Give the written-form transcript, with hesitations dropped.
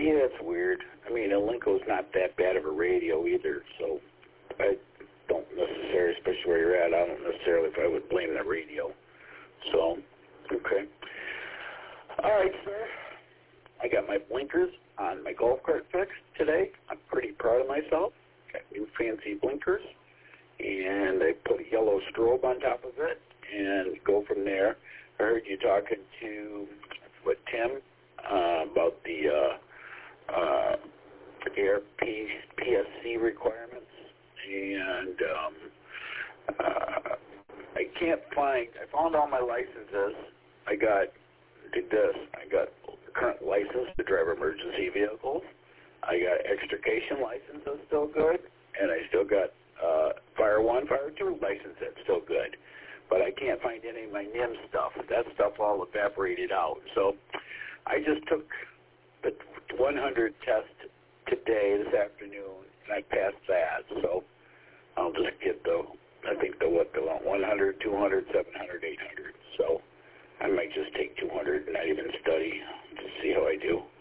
Yeah, it's weird. I mean, Elenco's not that bad of a radio either, so I don't necessarily, especially where you're at, I don't necessarily if I would blame the radio. So, okay. All right, sir. I got my blinkers on my golf cart fixed today. I'm pretty proud of myself. Got new fancy blinkers, and I put a yellow strobe on top of it and go from there. I heard you talking to Tim about the Air PSC requirements, and I can't find. I found all my licenses. I got current license to drive emergency vehicles. I got extrication licenses still good, and I still got Fire 1, Fire 2 license that's still good. But I can't find any of my NIM stuff. That stuff all evaporated out. So I just took the 100 test today, this afternoon, and I passed that. So I'll just get the 100, 200, 700, 800. So I might just take 200 and not even study to see how I do.